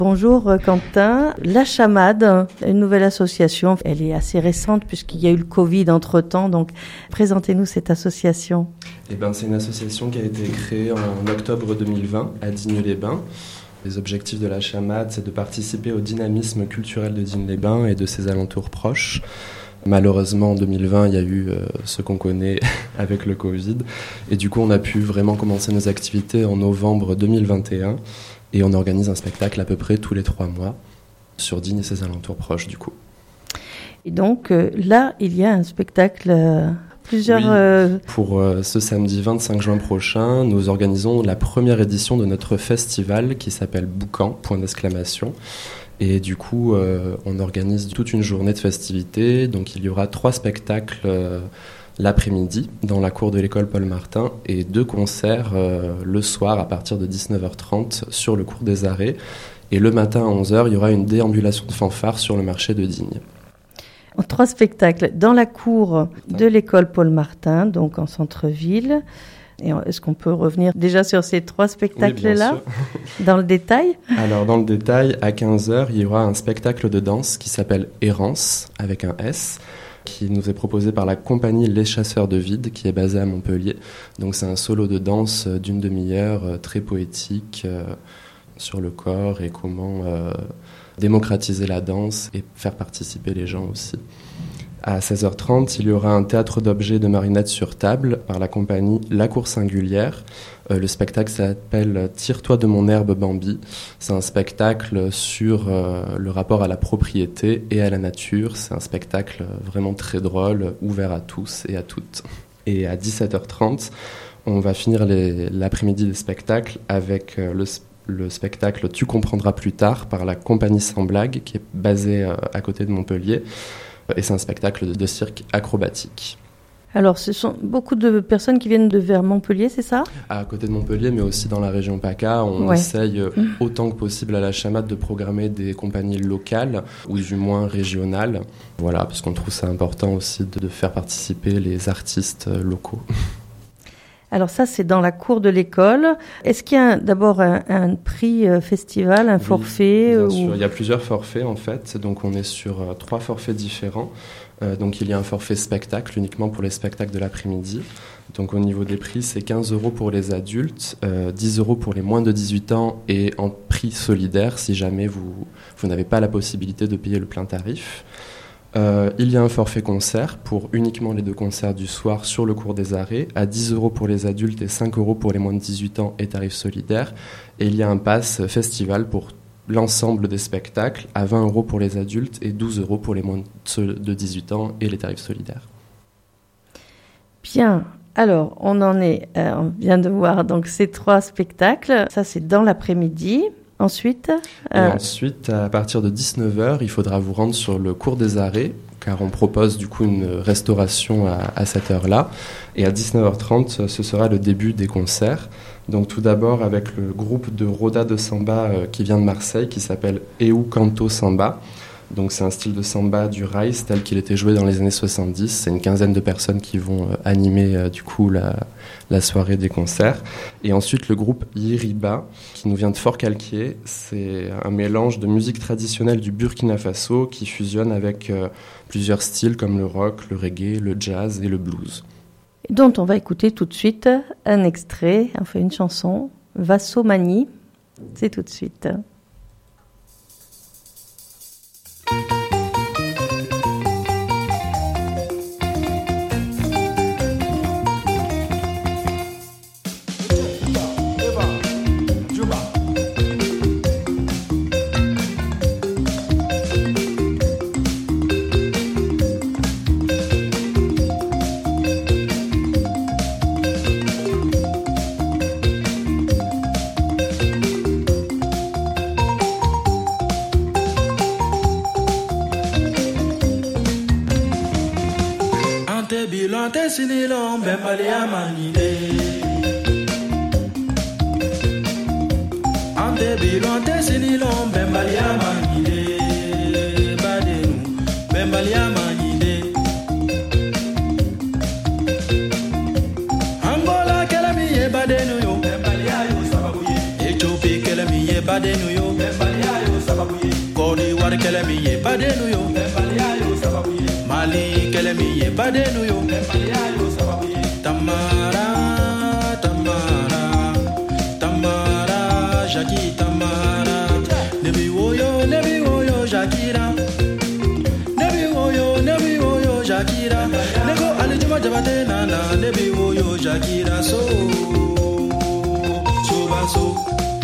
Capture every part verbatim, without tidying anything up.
Bonjour Quentin. La Chamade, une nouvelle association, elle est assez récente puisqu'il y a eu le Covid entre-temps, donc présentez-nous cette association. Eh ben, c'est une association qui a été créée en octobre deux mille vingt à Digne-les-Bains. Les objectifs de la Chamade, c'est de participer au dynamisme culturel de Digne-les-Bains et de ses alentours proches. Malheureusement, en deux mille vingt, il y a eu euh, ce qu'on connaît avec le Covid. Et du coup, on a pu vraiment commencer nos activités en novembre deux mille vingt et un. Et on organise un spectacle à peu près tous les trois mois sur Digne et ses alentours proches, du coup. Et donc, euh, là, il y a un spectacle, euh, plusieurs... Oui, euh... pour euh, ce samedi vingt-cinq juin prochain, nous organisons la première édition de notre festival qui s'appelle Boucan, point d'exclamation. Et du coup, euh, on organise toute une journée de festivités. Donc, il y aura trois spectacles euh, l'après-midi dans la cour de l'école Paul Martin et deux concerts euh, le soir à partir de dix-neuf heures trente sur le cours des Arrêts. Et le matin à onze heures, il y aura une déambulation de fanfare sur le marché de Digne. Trois spectacles dans la cour de l'école Paul Martin, donc en centre-ville. Et est-ce qu'on peut revenir déjà sur ces trois spectacles-là, oui, dans le détail ? Alors, dans le détail, à quinze heures, il y aura un spectacle de danse qui s'appelle Errance, avec un S, qui nous est proposé par la compagnie Les Chasseurs de Vide, qui est basée à Montpellier. Donc, c'est un solo de danse d'une demi-heure, euh, très poétique, euh, sur le corps et comment euh, démocratiser la danse et faire participer les gens aussi. À seize heures trente, il y aura un théâtre d'objets de marionnettes sur table par la compagnie La Cour Singulière. Euh, le spectacle s'appelle « Tire-toi de mon herbe Bambi ». C'est un spectacle sur euh, le rapport à la propriété et à la nature. C'est un spectacle vraiment très drôle, ouvert à tous et à toutes. Et à dix-sept heures trente, on va finir les, l'après-midi des spectacles avec euh, le, le spectacle « Tu comprendras plus tard » par la compagnie Sans Blague, qui est basée euh, à côté de Montpellier. Et c'est un spectacle de, de cirque acrobatique. Alors, ce sont beaucoup de personnes qui viennent de vers Montpellier, c'est ça ? À côté de Montpellier, mais aussi dans la région PACA, on ouais. essaye autant que possible à la Chamade de programmer des compagnies locales, ou du moins régionales. Voilà, parce qu'on trouve ça important aussi de, de faire participer les artistes locaux. Alors ça, c'est dans la cour de l'école. Est-ce qu'il y a un, d'abord un, un prix euh, festival, un oui, forfait bien ou... sûr. Il y a plusieurs forfaits en fait. Donc on est sur euh, trois forfaits différents. Euh, donc il y a un forfait spectacle uniquement pour les spectacles de l'après-midi. Donc au niveau des prix, c'est quinze euros pour les adultes, euh, dix euros pour les moins de dix-huit ans et en prix solidaire si jamais vous, vous n'avez pas la possibilité de payer le plein tarif. Euh, il y a un forfait concert pour uniquement les deux concerts du soir sur le cours des Arrêts, à dix euros pour les adultes et cinq euros pour les moins de dix-huit ans et tarif solidaire. Et il y a un pass festival pour l'ensemble des spectacles à vingt euros pour les adultes et douze euros pour les moins de dix-huit ans et les tarifs solidaires. Bien, alors on en est, euh, on vient de voir donc ces trois spectacles, ça c'est dans l'après-midi. Ensuite, euh... Et ensuite, à partir de dix-neuf heures, il faudra vous rendre sur le cours des Arrêts, car on propose du coup une restauration à, à cette heure-là. Et à dix-neuf heures trente, ce sera le début des concerts. Donc tout d'abord avec le groupe de Roda de Samba euh, qui vient de Marseille, qui s'appelle Eu Canto Samba. Donc c'est un style de samba du Rice tel qu'il était joué dans les années soixante-dix. C'est une quinzaine de personnes qui vont euh, animer euh, du coup la, la soirée des concerts. Et ensuite le groupe Yiriba qui nous vient de Fort-Calquier. C'est un mélange de musique traditionnelle du Burkina Faso qui fusionne avec euh, plusieurs styles comme le rock, le reggae, le jazz et le blues. Et dont on va écouter tout de suite un extrait, enfin une chanson, Vassomanie. C'est tout de suite. Bilante sinilon bembalia manide Ante bilante sinilon bembalia manide Badenu bembalia manide Angola kelamiye badenu yo bembalia yo sababuye Ethiopie kelamiye badenu yo bembalia yo Côte d'Ivoire kɛlɛ min ye baden yo bɛnbaliya y'o sababu ye Mali kɛlɛ min ye baden yo bɛnbaliya y'o sababu ye Tamara Tamara Tamara Jackie Tamara Nebi woyo nebi woyo Jakira Nebi woyo nebi woyo Jakira Nego alijuma jabate nana nebi woyo Jakira so so ba so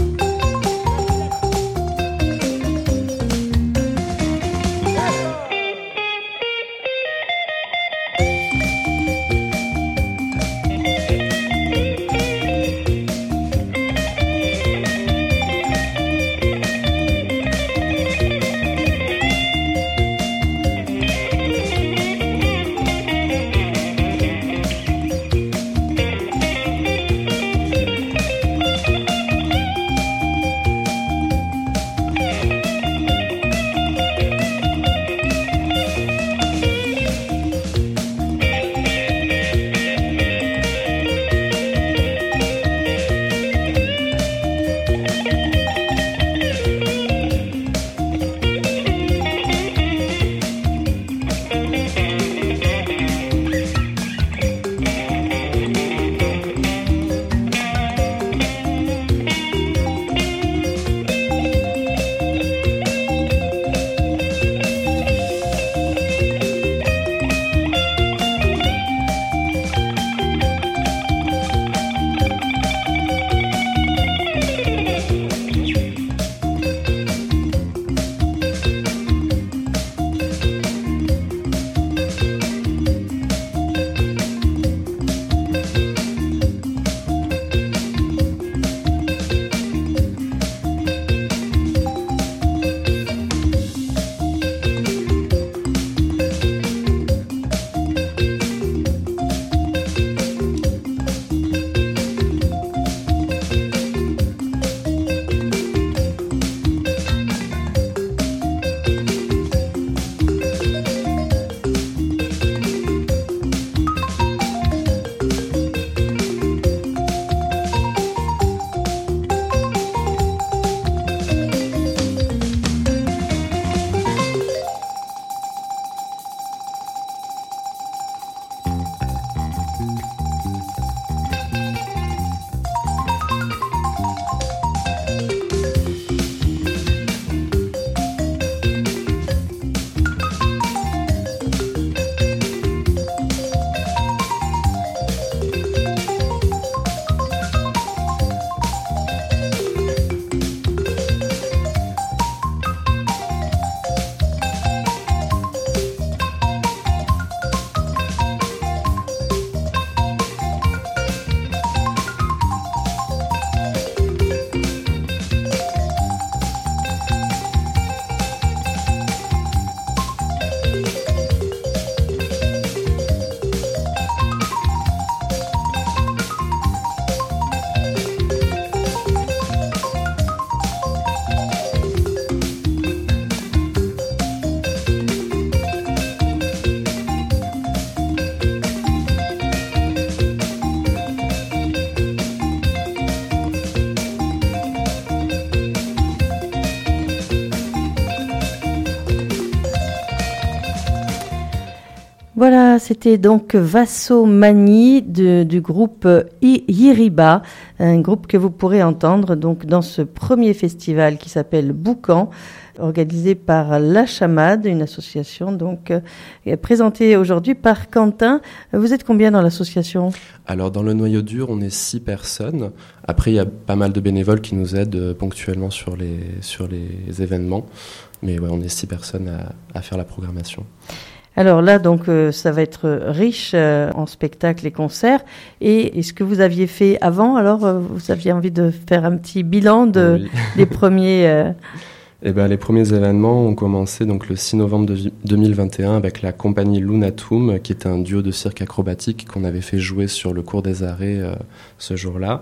Voilà, c'était donc Vasso Mani de, du groupe Yiriba, un groupe que vous pourrez entendre donc dans ce premier festival qui s'appelle Boucan, organisé par La Chamade, une association donc euh, présentée aujourd'hui par Quentin. Vous êtes combien dans l'association ? Alors dans le noyau dur, on est six personnes. Après, il y a pas mal de bénévoles qui nous aident ponctuellement sur les, sur les événements. Mais ouais, on est six personnes à, à faire la programmation. Alors là, donc, euh, ça va être riche euh, en spectacles et concerts. Et, et ce que vous aviez fait avant, alors, euh, vous aviez envie de faire un petit bilan de, oui. des premiers... Euh... Eh ben, les premiers événements ont commencé donc, le six novembre deux mille vingt et un avec la compagnie Lunatum, qui était un duo de cirque acrobatique qu'on avait fait jouer sur le cours des arrêts euh, ce jour-là.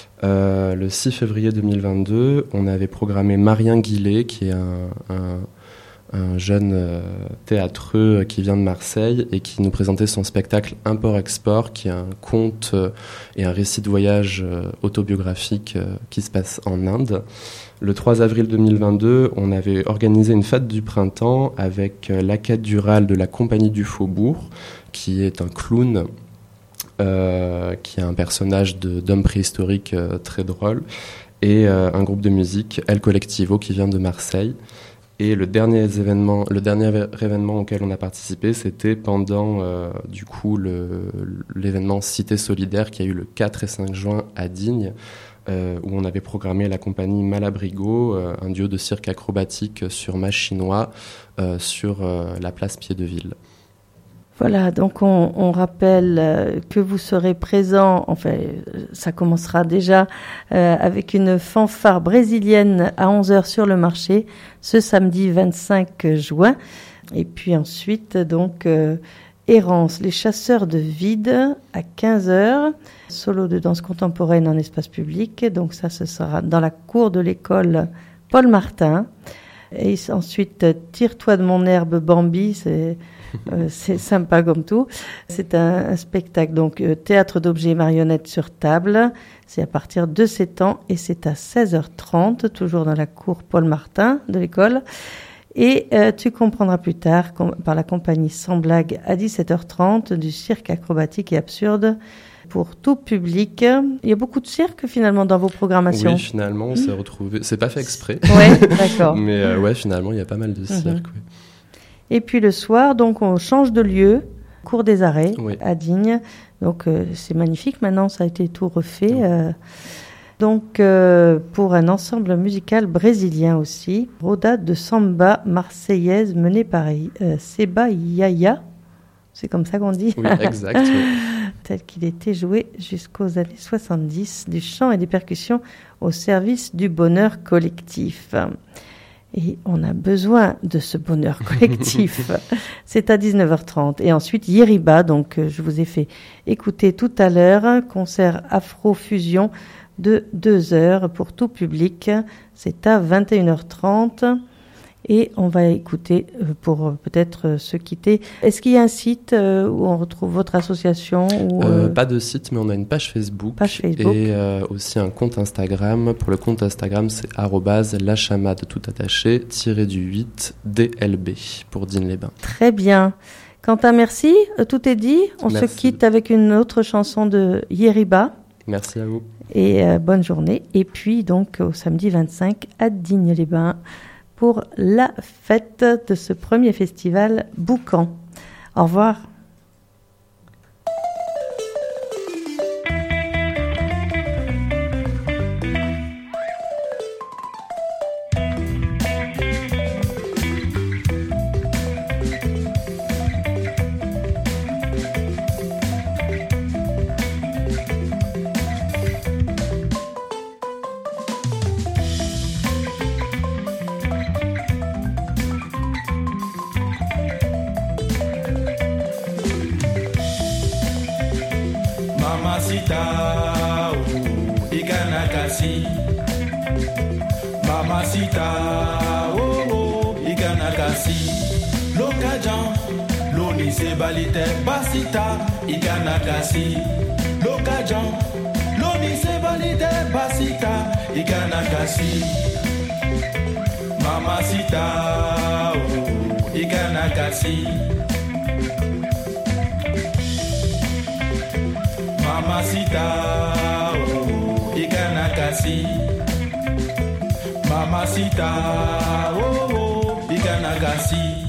Euh, le six février deux mille vingt-deux, on avait programmé Marien Guillet, qui est un... un un jeune euh, théâtreux qui vient de Marseille et qui nous présentait son spectacle Import-Export, qui est un conte euh, et un récit de voyage euh, autobiographique euh, qui se passe en Inde. Le trois avril deux mille vingt-deux, on avait organisé une fête du printemps avec euh, l'Acad Dural de la Compagnie du Faubourg, qui est un clown, euh, qui est un personnage de, d'homme préhistorique euh, très drôle, et euh, un groupe de musique, El Collectivo, qui vient de Marseille. Et le dernier événement, le dernier événement auquel on a participé, c'était pendant euh, du coup le, l'événement Cité Solidaire qui a eu le quatre et cinq juin à Digne, euh, où on avait programmé la compagnie Malabrigo, euh, un duo de cirque acrobatique sur machinois euh, sur euh, la place Pied-de-Ville. Voilà, donc on, on rappelle que vous serez présent, enfin ça commencera déjà euh, avec une fanfare brésilienne à onze heures sur le marché ce samedi vingt-cinq juin. Et puis ensuite donc euh, Errance, les chasseurs de vide à quinze heures, solo de danse contemporaine en espace public. Donc ça ce sera dans la cour de l'école Paul Martin. Et ensuite Tire-toi de mon herbe Bambi, c'est Euh, c'est sympa comme tout. C'est un, un spectacle, donc euh, théâtre d'objets et marionnettes sur table. C'est à partir de sept ans et c'est à seize heures trente, toujours dans la cour Paul Martin de l'école. Et euh, tu comprendras plus tard com- par la compagnie Sans Blague à dix-sept heures trente du cirque acrobatique et absurde pour tout public. Il y a beaucoup de cirques finalement dans vos programmations. Oui, finalement, on s'est retrouvés. C'est pas fait exprès. Ouais, d'accord. Mais euh, ouais, finalement, il y a pas mal de cirques. Mm-hmm. Oui. Et puis le soir, donc on change de lieu, cour des Arrêts, oui. à Digne. Donc euh, c'est magnifique, maintenant ça a été tout refait. Oui. Euh, donc euh, pour un ensemble musical brésilien aussi, rodade de samba marseillaise menée par euh, Seba Yaya, c'est comme ça qu'on dit. Oui, exact. Oui. Tel qu'il était joué jusqu'aux années soixante-dix, du chant et des percussions au service du bonheur collectif. Et on a besoin de ce bonheur collectif. C'est à dix-neuf heures trente. Et ensuite, Yeriba, donc euh, je vous ai fait écouter tout à l'heure, un concert Afro-Fusion de deux heures pour tout public. C'est à vingt et une heures trente. Et on va écouter, euh, pour euh, peut-être euh, se quitter. Est-ce qu'il y a un site euh, où on retrouve votre association ou, euh... Euh, Pas de site, mais on a une page Facebook. Page Facebook. Et euh, aussi un compte Instagram. Pour le compte Instagram, c'est arrobase lachamade tout attaché, tiré du huit D L B pour Digne-les-Bains. Très bien. Quentin, merci. Euh, tout est dit. On Merci. se quitte avec une autre chanson de Yeriba. Merci à vous. Et euh, bonne journée. Et puis donc au samedi vingt-cinq à Digne-les-Bains pour la fête de ce premier festival Boucan. Au revoir. Mamacita, oh, Iganakasi. Mamacita, oh, oh, Iganakasi. Lokajan, Loni Sebalite, Basita, Iganakasi. Lokajan, Loni Sebalite, Basita, Iganakasi. Mamacita, oh, Iganakasi. Mamacita, oh, Iganakasi. Mamacita, oh, oh, Iganakasi.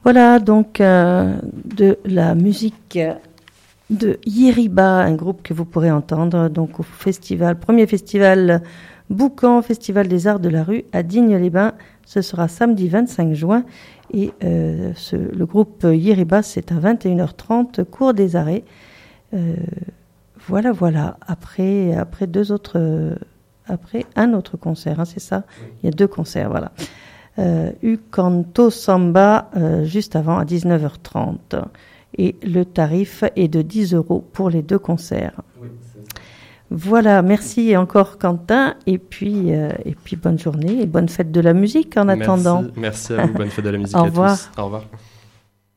Voilà donc euh, de la musique de Yiriba, un groupe que vous pourrez entendre donc au festival, premier festival Boucan, Festival des Arts de la Rue à Digne-les-Bains. Ce sera samedi vingt-cinq juin et euh, ce, le groupe Yiriba, c'est à vingt et une heures trente, cours des Arrêts. Euh, voilà, voilà. Après, après deux autres, euh, après un autre concert, hein, c'est ça. Il y a deux concerts, voilà. Euh, U Canto Samba euh, juste avant à dix-neuf heures trente. Et le tarif est de dix euros pour les deux concerts. Oui, c'est ça. Voilà, merci encore Quentin, et puis, euh, et puis bonne journée et bonne fête de la musique en merci, attendant. Merci à vous, bonne fête de la musique Au à revoir. tous. Au revoir.